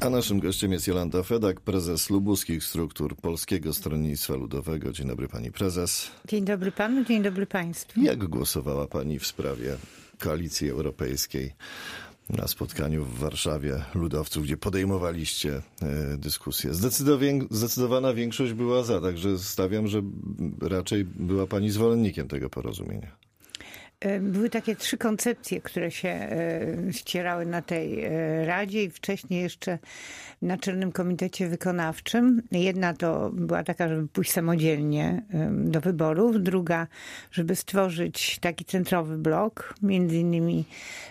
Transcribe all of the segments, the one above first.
A naszym gościem jest Jolanta Fedak, prezes lubuskich struktur Polskiego Stronnictwa Ludowego. Dzień dobry pani prezes. Dzień dobry panu, dzień dobry państwu. Jak głosowała pani w sprawie Koalicji Europejskiej na spotkaniu w Warszawie ludowców, gdzie podejmowaliście dyskusję? Zdecydowana większość była za, także stawiam, że raczej była pani zwolennikiem tego porozumienia. Były takie 3 koncepcje, które się ścierały na tej Radzie i wcześniej jeszcze w Naczelnym Komitecie Wykonawczym. Jedna to była taka, żeby pójść samodzielnie do wyborów. Druga, żeby stworzyć taki centrowy blok, między innymi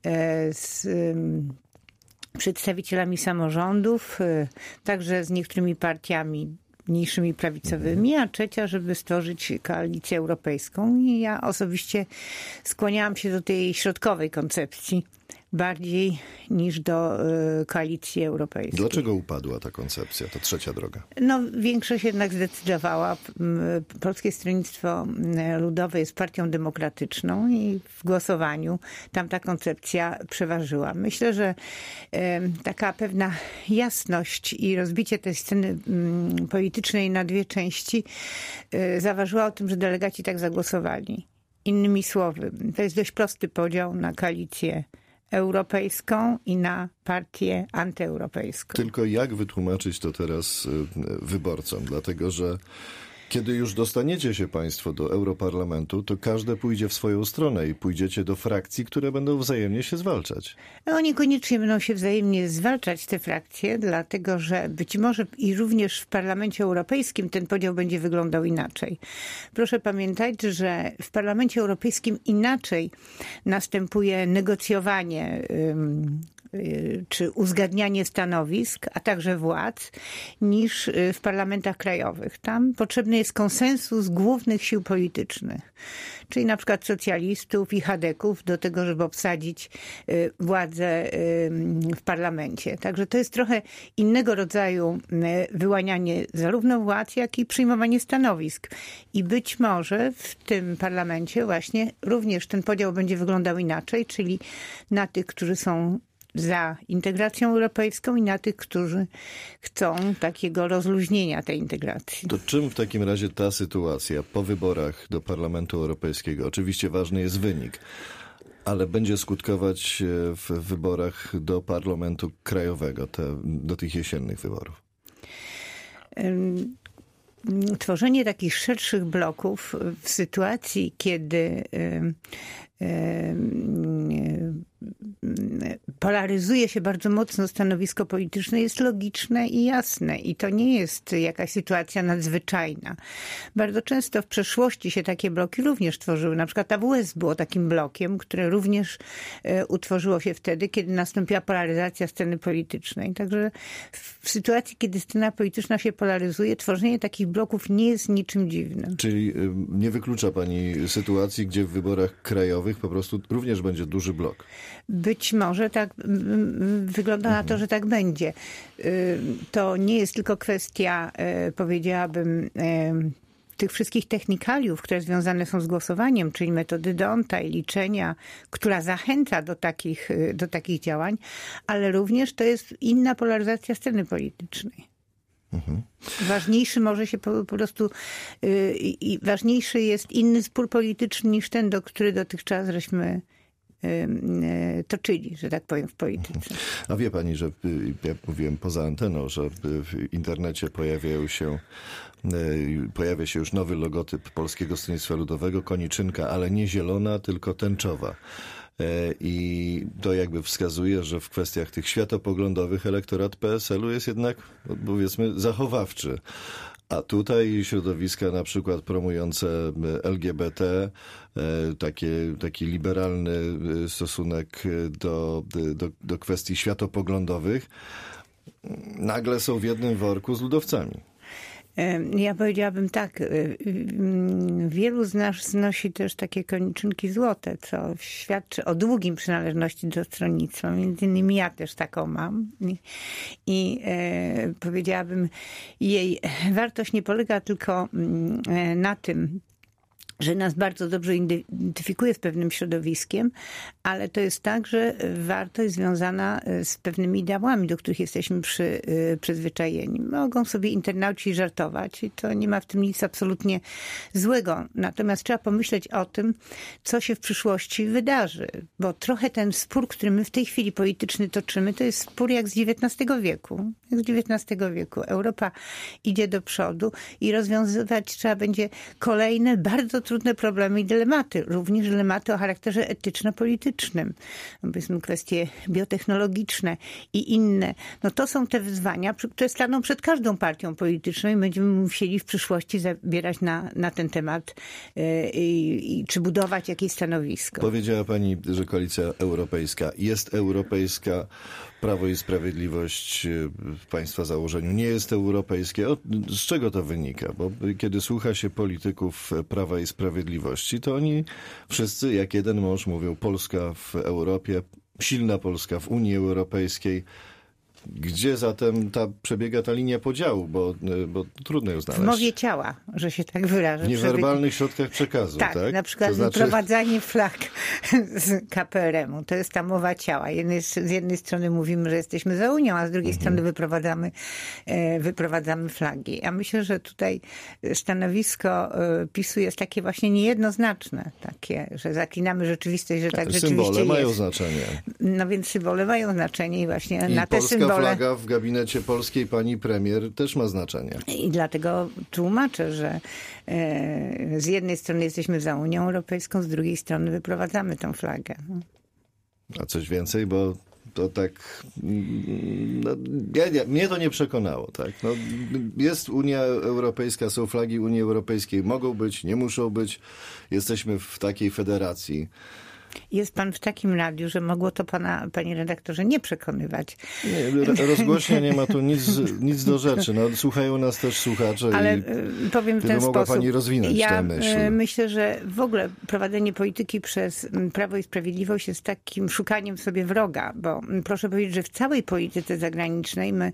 z przedstawicielami samorządów, także z niektórymi partiami mniejszymi prawicowymi, a trzecia, żeby stworzyć koalicję europejską. I ja osobiście skłaniałam się do tej środkowej koncepcji bardziej niż do koalicji europejskiej. Dlaczego upadła ta koncepcja, ta trzecia droga? No, większość jednak zdecydowała. Polskie Stronnictwo Ludowe jest partią demokratyczną i w głosowaniu tam ta koncepcja przeważyła. Myślę, że taka pewna jasność i rozbicie tej sceny politycznej na 2 części zaważyła o tym, że delegaci tak zagłosowali. Innymi słowy, to jest dość prosty podział na koalicję europejską i na partię antyeuropejską. Tylko jak wytłumaczyć to teraz wyborcom? Dlatego, że kiedy już dostaniecie się państwo do Europarlamentu, to każde pójdzie w swoją stronę i pójdziecie do frakcji, które będą wzajemnie się zwalczać. No, niekoniecznie będą się wzajemnie zwalczać te frakcje, dlatego że być może i również w Parlamencie Europejskim ten podział będzie wyglądał inaczej. Proszę pamiętać, że w Parlamencie Europejskim inaczej następuje negocjowanie czy uzgadnianie stanowisk, a także władz, niż w parlamentach krajowych. Tam potrzebny jest konsensus głównych sił politycznych, czyli na przykład socjalistów i chadeków do tego, żeby obsadzić władzę w parlamencie. Także to jest trochę innego rodzaju wyłanianie zarówno władz, jak i przyjmowanie stanowisk. I być może w tym parlamencie właśnie również ten podział będzie wyglądał inaczej, czyli na tych, którzy są za integracją europejską i na tych, którzy chcą takiego rozluźnienia tej integracji. To czym w takim razie ta sytuacja po wyborach do Parlamentu Europejskiego, oczywiście ważny jest wynik, ale będzie skutkować w wyborach do Parlamentu Krajowego, do tych jesiennych wyborów? Tworzenie takich szerszych bloków w sytuacji, kiedy polaryzuje się bardzo mocno stanowisko polityczne, jest logiczne i jasne. I to nie jest jakaś sytuacja nadzwyczajna. Bardzo często w przeszłości się takie bloki również tworzyły. Na przykład AWS było takim blokiem, które również utworzyło się wtedy, kiedy nastąpiła polaryzacja sceny politycznej. Także w sytuacji, kiedy scena polityczna się polaryzuje, tworzenie takich bloków nie jest niczym dziwnym. Czyli nie wyklucza pani sytuacji, gdzie w wyborach krajowych po prostu również będzie duży blok? Być może tak wygląda na to, że tak będzie. To nie jest tylko kwestia, powiedziałabym, tych wszystkich technikaliów, które związane są z głosowaniem, czyli metody D'Hondta i liczenia, która zachęca do takich działań, ale również to jest inna polaryzacja sceny politycznej. Ważniejszy może się po prostu ważniejszy jest inny spór polityczny niż ten, który dotychczas żeśmy toczyli, że tak powiem, w polityce. A wie pani, że ja mówiłem poza anteną, że w internecie pojawia się już nowy logotyp Polskiego Stronnictwa Ludowego, koniczynka, ale nie zielona, tylko tęczowa. I to jakby wskazuje, że w kwestiach tych światopoglądowych elektorat PSL-u jest jednak, powiedzmy, zachowawczy. A tutaj środowiska na przykład promujące LGBT, taki liberalny stosunek do kwestii światopoglądowych, nagle są w jednym worku z ludowcami. Ja powiedziałabym tak, wielu z nas nosi też takie koniczynki złote, co świadczy o długim przynależności do stronnictwa. Między innymi ja też taką mam. I powiedziałabym, jej wartość nie polega tylko na tym, że nas bardzo dobrze identyfikuje z pewnym środowiskiem, ale to jest tak, że wartość związana z pewnymi ideałami, do których jesteśmy przyzwyczajeni. Mogą sobie internauci żartować i to nie ma w tym nic absolutnie złego. Natomiast trzeba pomyśleć o tym, co się w przyszłości wydarzy, bo trochę ten spór, który my w tej chwili polityczny toczymy, to jest spór jak z XIX wieku. Jak z XIX wieku. Europa idzie do przodu i rozwiązywać trzeba będzie kolejne bardzo trudne problemy i dylematy. Również dylematy o charakterze etyczno-politycznym. Powiedzmy kwestie biotechnologiczne i inne. No to są te wyzwania, które staną przed każdą partią polityczną i będziemy musieli w przyszłości zabierać na ten temat czy budować jakieś stanowisko. Powiedziała pani, że Koalicja Europejska jest europejska. Prawo i Sprawiedliwość w państwa założeniu nie jest europejskie. Z czego to wynika? Bo kiedy słucha się polityków Prawa i Sprawiedliwości, to oni wszyscy jak jeden mąż mówią: Polska w Europie, silna Polska w Unii Europejskiej. Gdzie zatem przebiega ta linia podziału? Bo trudno ją znaleźć. W mowie ciała, że się tak wyrażę. W niewerbalnych środkach przekazu, tak? Na przykład wyprowadzanie flag z KPRM-u. To jest ta mowa ciała. Z jednej strony mówimy, że jesteśmy za Unią, a z drugiej strony wyprowadzamy flagi. Ja myślę, że tutaj stanowisko PiS-u jest takie właśnie niejednoznaczne. Takie, że zaklinamy rzeczywistość, że tak rzeczywiście jest. Symbole mają znaczenie. No więc symbole mają znaczenie i właśnie na te symbole... Flaga w gabinecie polskiej pani premier też ma znaczenie. I dlatego tłumaczę, że z jednej strony jesteśmy za Unią Europejską, z drugiej strony wyprowadzamy tą flagę. A coś więcej, bo to tak... No, mnie to nie przekonało. Tak? No, jest Unia Europejska, są flagi Unii Europejskiej. Mogą być, nie muszą być. Jesteśmy w takiej federacji. Jest pan w takim radiu, że mogło to pana, panie redaktorze, nie przekonywać. Nie, rozgłośnia nie ma tu nic do rzeczy. No, słuchają nas też słuchacze. Ale powiem w ten mogła sposób. pani rozwinąć tę myśl. Myślę, że w ogóle prowadzenie polityki przez Prawo i Sprawiedliwość jest takim szukaniem sobie wroga, bo proszę powiedzieć, że w całej polityce zagranicznej my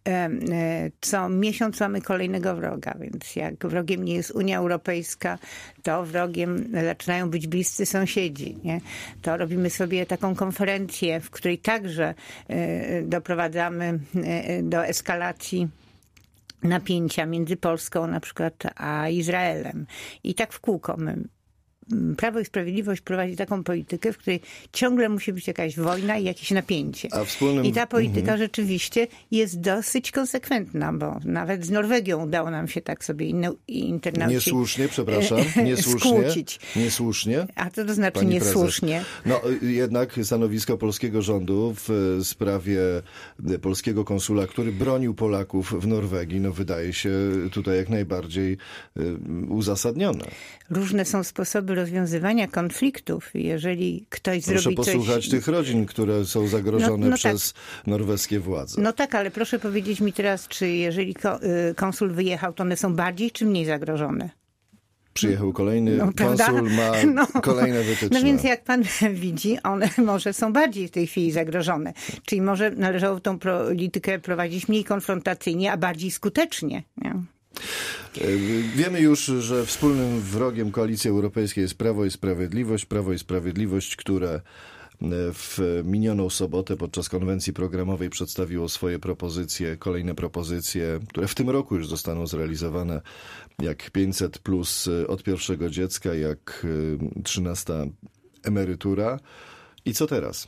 co miesiąc mamy kolejnego wroga, więc jak wrogiem nie jest Unia Europejska, to wrogiem zaczynają być bliscy sąsiedzi, nie? To robimy sobie taką konferencję, w której także doprowadzamy do eskalacji napięcia między Polską na przykład a Izraelem. I tak w kółko Prawo i Sprawiedliwość prowadzi taką politykę, w której ciągle musi być jakaś wojna i jakieś napięcie. I ta polityka rzeczywiście jest dosyć konsekwentna, bo nawet z Norwegią udało nam się tak sobie internauci niesłusznie, przepraszam, skłócić. Niesłusznie? A co to znaczy Pani niesłusznie? No jednak stanowisko polskiego rządu w sprawie polskiego konsula, który bronił Polaków w Norwegii, no wydaje się tutaj jak najbardziej uzasadnione. Różne są sposoby rozwiązywania konfliktów. Jeżeli ktoś zrobi coś... Proszę posłuchać tych rodzin, które są zagrożone przez norweskie władze. No tak, ale proszę powiedzieć mi teraz, czy jeżeli konsul wyjechał, to one są bardziej czy mniej zagrożone? Przyjechał kolejny konsul, ma kolejne wytyczne. No więc jak pan widzi, one może są bardziej w tej chwili zagrożone. Czyli może należało tą politykę prowadzić mniej konfrontacyjnie, a bardziej skutecznie. Nie? Wiemy już, że wspólnym wrogiem Koalicji Europejskiej jest Prawo i Sprawiedliwość. Prawo i Sprawiedliwość, które w minioną sobotę podczas konwencji programowej przedstawiło swoje propozycje, kolejne propozycje, które w tym roku już zostaną zrealizowane, jak 500+ od pierwszego dziecka, jak 13. emerytura. I co teraz?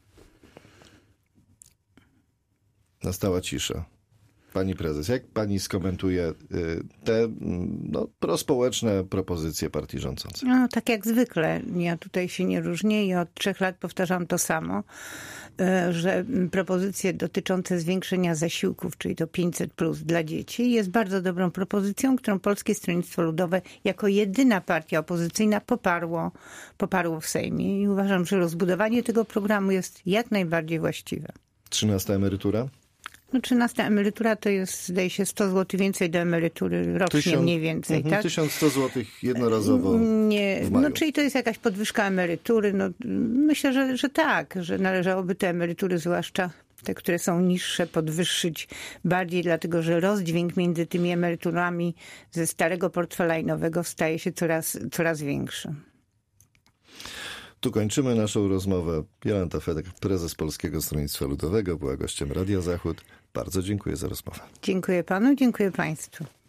Nastała cisza. Pani prezes, jak pani skomentuje te prospołeczne propozycje partii rządzącej? No, tak jak zwykle. Ja tutaj się nie różnię i od 3 lat powtarzam to samo, że propozycje dotyczące zwiększenia zasiłków, czyli to 500+ dla dzieci, jest bardzo dobrą propozycją, którą Polskie Stronnictwo Ludowe jako jedyna partia opozycyjna poparło w Sejmie. I uważam, że rozbudowanie tego programu jest jak najbardziej właściwe. 13. emerytura? No 13. emerytura to jest, zdaje się, 100 zł więcej do emerytury rocznie mniej więcej, tak? 1100 zł jednorazowo w maju. No czyli to jest jakaś podwyżka emerytury. No, myślę, że tak, że należałoby te emerytury zwłaszcza te, które są niższe, podwyższyć bardziej, dlatego że rozdźwięk między tymi emeryturami ze starego portfela i nowego staje się coraz większy. Tu kończymy naszą rozmowę. Jolanta Fedak, prezes Polskiego Stronnictwa Ludowego, była gościem Radia Zachód. Bardzo dziękuję za rozmowę. Dziękuję panu, dziękuję państwu.